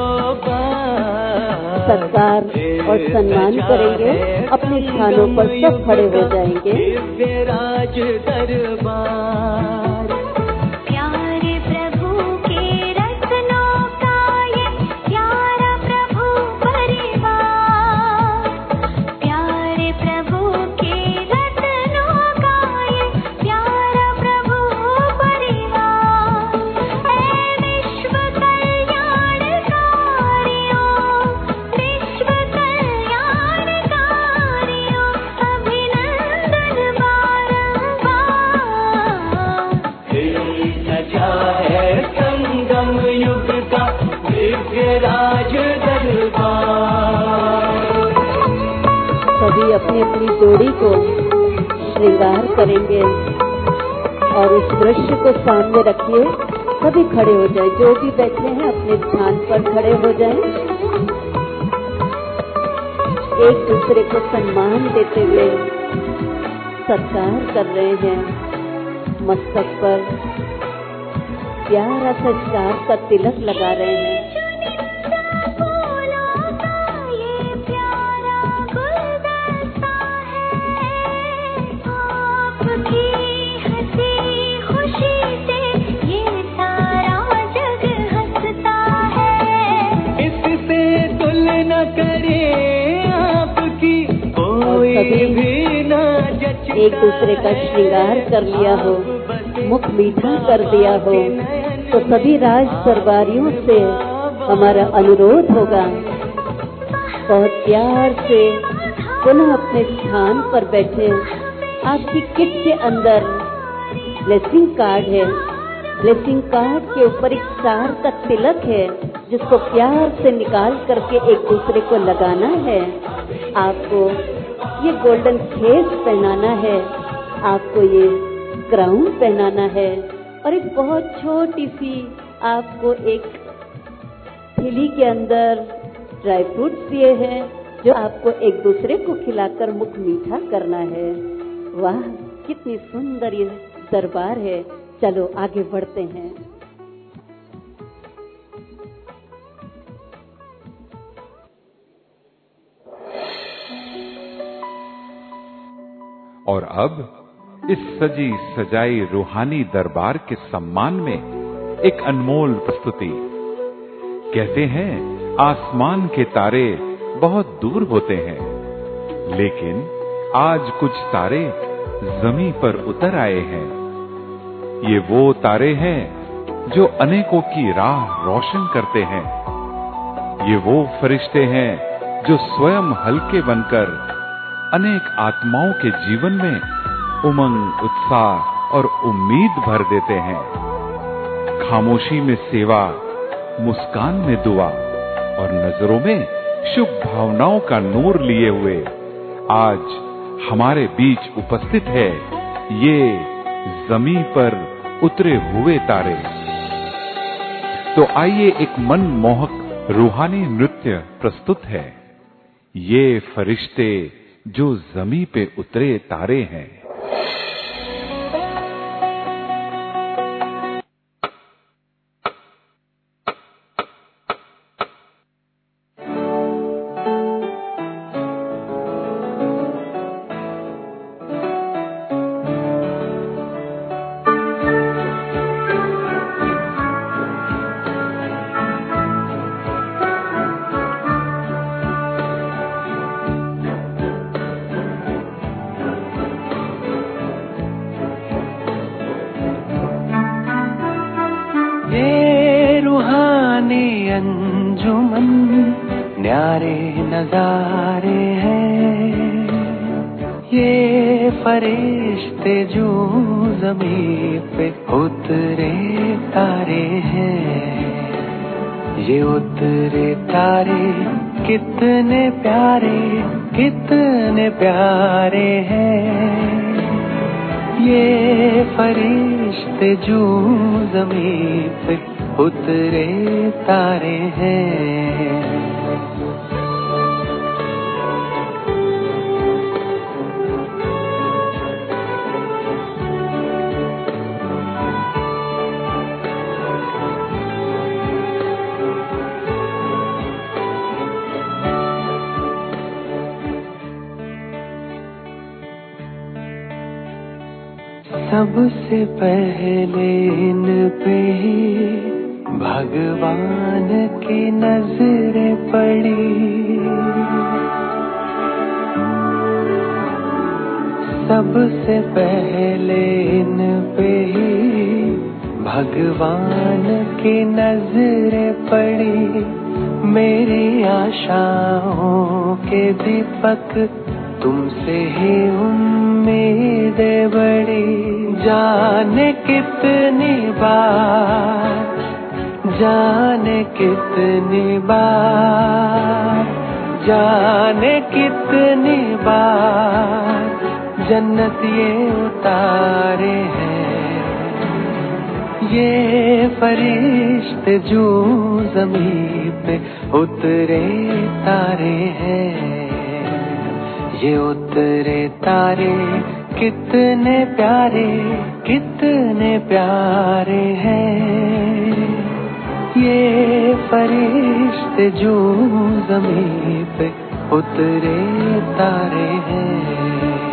सत्कार और सम्मान करेंगे। अपने स्थानों पर सब खड़े हो जाएंगे। दिव्य राज दरबार, प्यारे प्रभु के रत्नों का ये प्यारा प्रभु परिवार, प्यारे प्रभु के रत्नों का ये प्यारा प्रभु परिवार। ऐ विश्व कल्याणकारियों, विश्व कल्याणकारियों, अभिनंदन बारंबार। सजा है संगम युग का दिव्य राज दरबार। सभी अपनी अपनी जोड़ी को श्रृंगार करेंगे और इस दृश्य को सामने रखिए। सभी खड़े हो जाए, जो भी बैठे हैं अपने स्थान पर खड़े हो जाएं। एक दूसरे को सम्मान देते हुए सत्कार कर रहे हैं। मस्तक पर प्यारा सा स्टार का तिलक लगा रहे हैं। एक दूसरे का श्रृंगार कर लिया हो, मुख मीठा कर दिया हो, तो सभी राज दरबारियों से हमारा अनुरोध होगा, बहुत प्यार से पुनः अपने स्थान पर बैठे आपकी किट के अंदर ब्लेसिंग कार्ड है। ब्लेसिंग कार्ड के ऊपर एक स्टार का तिलक है, जिसको प्यार से निकाल करके एक दूसरे को लगाना है। आपको ये गोल्डन खेस पहनाना है, आपको ये क्राउन पहनाना है, और एक बहुत छोटी सी आपको एक थैली के अंदर ड्राई फ्रूट्स दिए हैं, जो आपको एक दूसरे को खिलाकर मुख मीठा करना है। वाह, कितनी सुंदर ये दरबार है। चलो आगे बढ़ते हैं। और अब इस सजी सजाई रूहानी दरबार के सम्मान में एक अनमोल प्रस्तुति। कहते हैं आसमान के तारे बहुत दूर होते हैं, लेकिन आज कुछ तारे जमीन पर उतर आए हैं। ये वो तारे हैं जो अनेकों की राह रोशन करते हैं। ये वो फरिश्ते हैं जो स्वयं हल्के बनकर अनेक आत्माओं के जीवन में उमंग, उत्साह और उम्मीद भर देते हैं। खामोशी में सेवा, मुस्कान में दुआ और नजरों में शुभ भावनाओं का नूर लिए हुए आज हमारे बीच उपस्थित है ये जमीन पर उतरे हुए तारे। तो आइए एक मनमोहक रूहानी नृत्य प्रस्तुत है। ये फरिश्ते जो जमीन पे उतरे तारे हैं। ये रूहानी अंजुमन न्यारे नजारे हैं। ये फरिश्ते जो ज़मीं पे उतरे तारे हैं। ये उतरे तारे कितने प्यारे, कितने प्यारे हैं। ये फरिश्ते जो ज़मीं पे उतरे तारे हैं। सबसे पहले इन पे भगवान की नजरें पड़ी। सबसे पहले इन पे भगवान की नजरें पड़ी। मेरी आशाओं के दीपक तुमसे ही उम्मीदें बड़ी। जाने कितनी बार, जाने कितनी बार, जाने कितनी बार जन्नत ये उतारे हैं। ये फरिश्ते जो ज़मीं पे उतरे तारे हैं। ये उतरे तारे कितने प्यारे, कितने प्यारे हैं। ये फरिश्ते जो ज़मीं पे उतरे तारे हैं।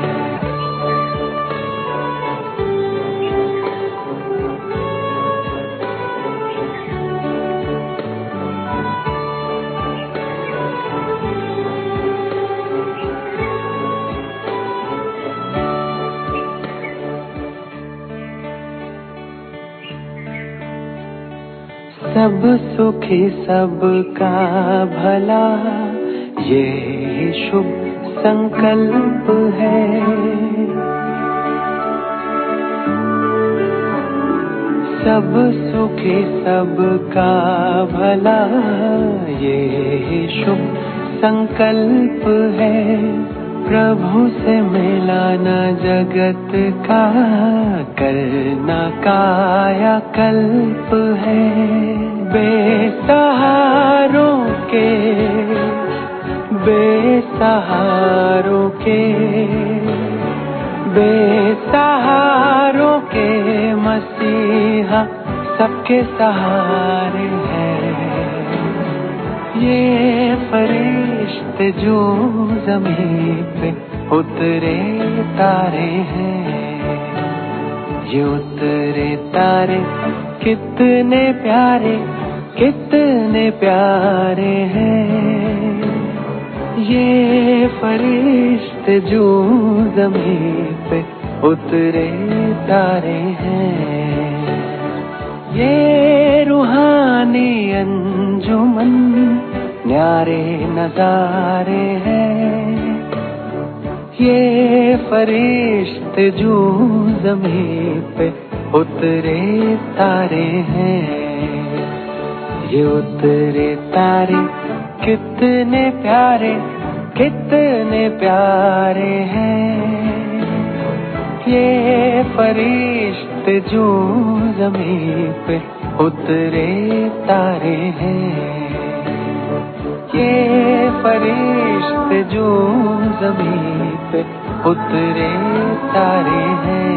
सब सुखी सबका भला ये शुभ संकल्प है। सब सुखी सबका भला, ये शुभ संकल्प है। प्रभु से मिलाना जगत का, करना काया कल्प है। बेसहारों के बेसहारों के बेसहारों के मसीहा सबके सहारे हैं। ये फरिश्ते जो ज़मीन पे उतरे तारे हैं, ये उतरे तारे कितने प्यारे कितने प्यारे हैं। ये फरिश्ते जो ज़मीन पे उतरे तारे हैं, ये रूहानी अंजुमन न्यारे नजारे हैं। ये फरिश्ते जो ज़मीन पे उतरे तारे हैं, ये उतरे तारे कितने प्यारे कितने प्यारे हैं। ये फरिश्ते जो ज़मीन पे उतरे तारे हैं, ये फरिश्ते जो ज़मीन पे उतरे तारे हैं।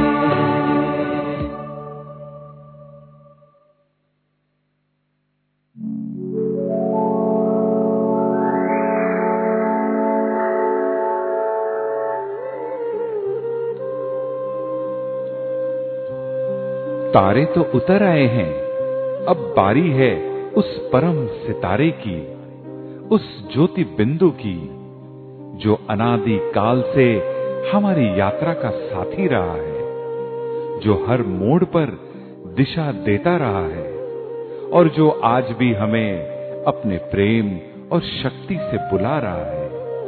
तारे तो उतर आए हैं, अब बारी है उस परम सितारे की, उस ज्योति बिंदु की, जो अनादि काल से हमारी यात्रा का साथी रहा है, जो हर मोड़ पर दिशा देता रहा है और जो आज भी हमें अपने प्रेम और शक्ति से बुला रहा है।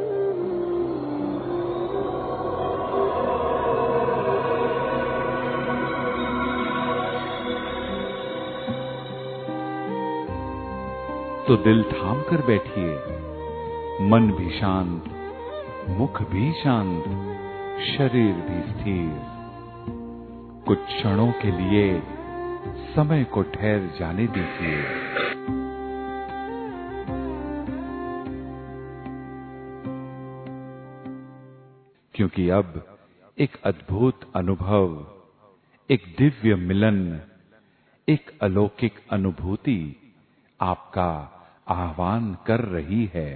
तो दिल थाम कर बैठिए, मन भी शांत, मुख भी शांत, शरीर भी स्थिर। कुछ क्षणों के लिए समय को ठहर जाने दीजिए। क्योंकि अब एक अद्भुत अनुभव, एक दिव्य मिलन, एक अलौकिक अनुभूति आपका आह्वान कर रही है।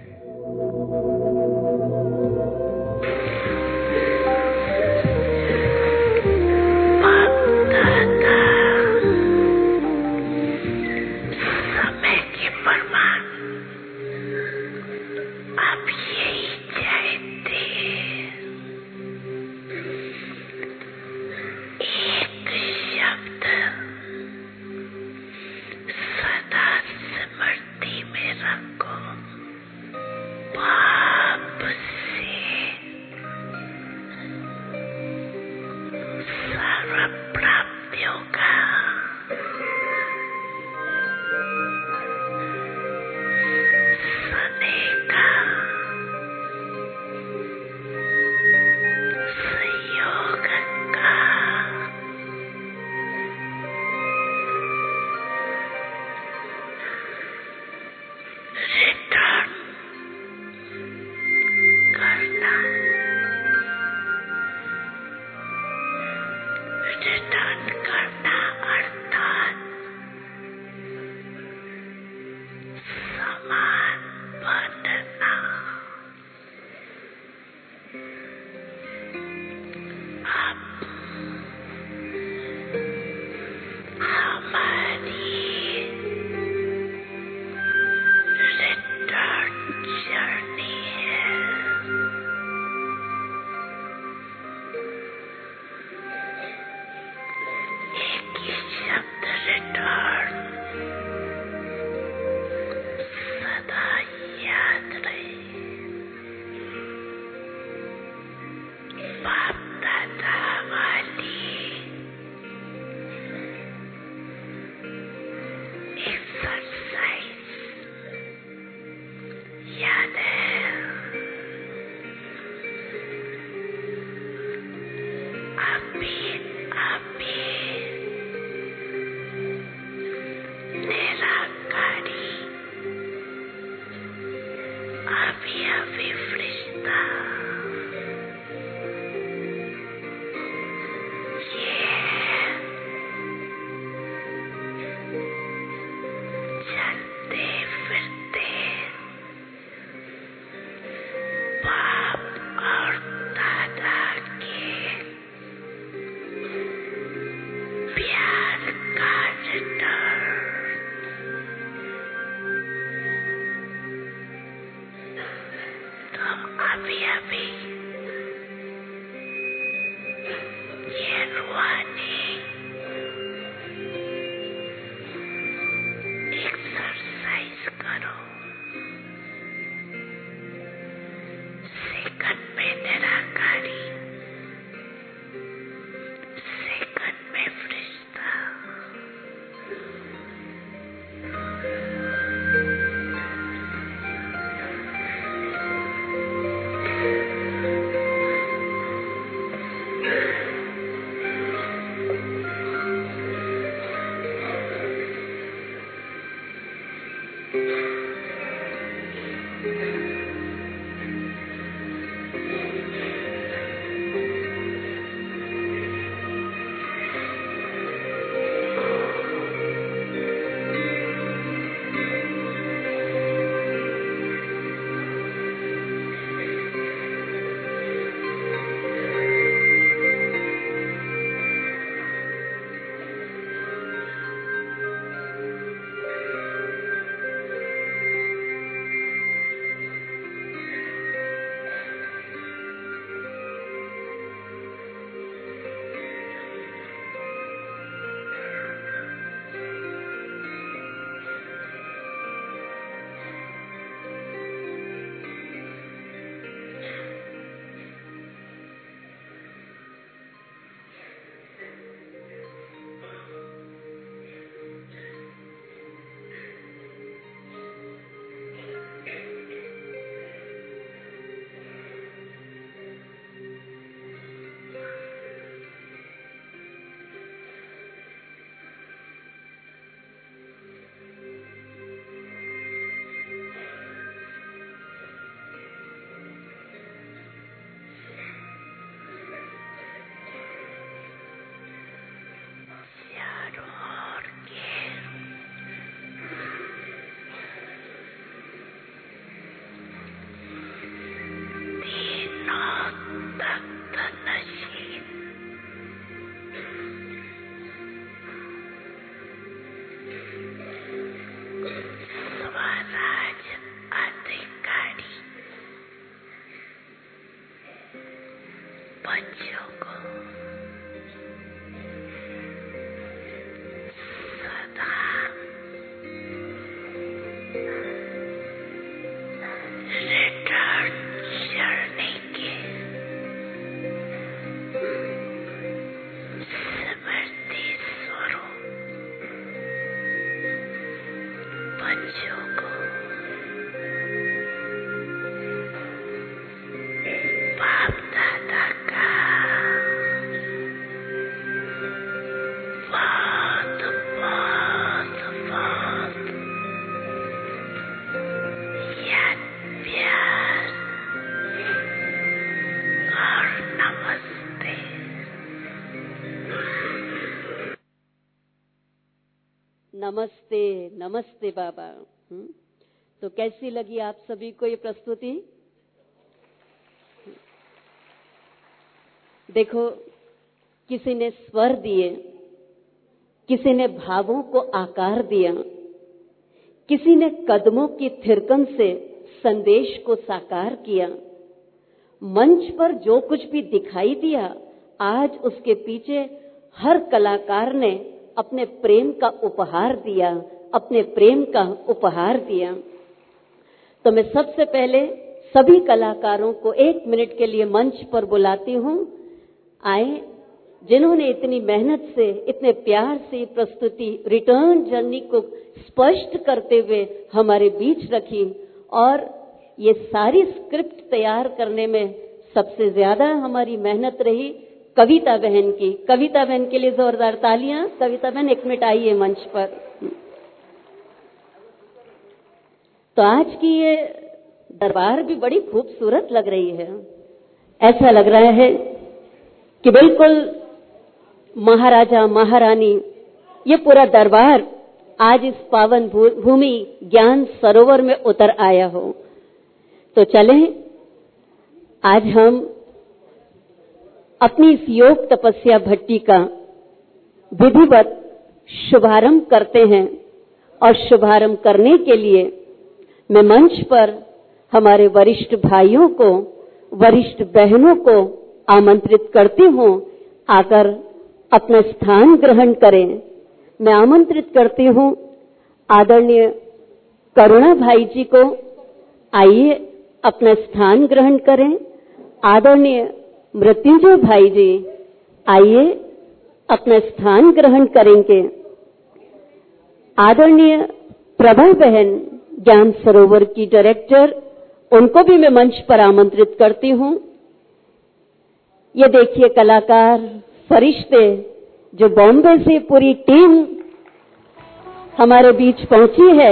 समय के परमान आप यही चाहते, एक शब्द सदा स्मृति में रखो, पाप से सर्व प्राप्तियों का सने का संयोग का रिटर्न करना, रिटर्न करना अर्थात समान बनना। अब हमारी रिटर्न जर्नी है। एक नमस्ते नमस्ते बाबा। हुँ? तो कैसी लगी आप सभी को ये प्रस्तुति? देखो, किसी ने स्वर दिए, किसी ने भावों को आकार दिया, किसी ने कदमों की थिरकन से संदेश को साकार किया। मंच पर जो कुछ भी दिखाई दिया, आज उसके पीछे हर कलाकार ने अपने प्रेम का उपहार दिया, अपने प्रेम का उपहार दिया। तो मैं सबसे पहले सभी कलाकारों को एक मिनट के लिए मंच पर बुलाती हूँ। आए, जिन्होंने इतनी मेहनत से, इतने प्यार से प्रस्तुति रिटर्न जर्नी को स्पष्ट करते हुए हमारे बीच रखी। और ये सारी स्क्रिप्ट तैयार करने में सबसे ज्यादा हमारी मेहनत रही कविता बहन की। कविता बहन के लिए जोरदार तालियां। कविता बहन एक मिनट आइए मंच पर। तो आज की ये दरबार भी बड़ी खूबसूरत लग रही है। ऐसा लग रहा है कि बिल्कुल महाराजा महारानी, ये पूरा दरबार आज इस पावन भूमि ज्ञान सरोवर में उतर आया हो। तो चलें, आज हम अपनी इस योग तपस्या भट्टी का विधिवत शुभारंभ करते हैं। और शुभारंभ करने के लिए मैं मंच पर हमारे वरिष्ठ भाइयों को, वरिष्ठ बहनों को आमंत्रित करती हूँ, आकर अपना स्थान ग्रहण करें। मैं आमंत्रित करती हूँ आदरणीय करुणा भाई जी को, आइए अपना स्थान ग्रहण करें। आदरणीय मृत्युंजय भाई जी, आइए अपना स्थान ग्रहण करेंगे। आदरणीय प्रभा बहन, ज्ञान सरोवर की डायरेक्टर, उनको भी मैं मंच पर आमंत्रित करती हूँ। ये देखिए कलाकार, फरिश्ते, जो बॉम्बे से पूरी टीम हमारे बीच पहुंची है।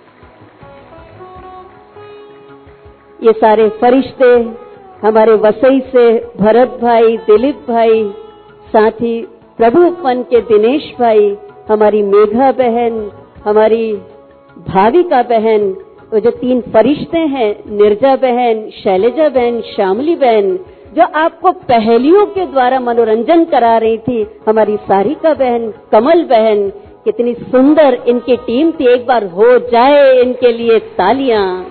ये सारे फरिश्ते हमारे वसई से भरत भाई, दिलीप भाई, साथ ही प्रभुपन के दिनेश भाई, हमारी मेघा बहन, हमारी भाविका बहन, वो जो तीन फरिश्ते हैं, निर्जा बहन, शैलजा बहन, श्यामली बहन, जो आपको पहेलियों के द्वारा मनोरंजन करा रही थी, हमारी सारिका बहन, कमल बहन, कितनी सुंदर इनकी टीम थी। एक बार हो जाए इनके लिए तालियां।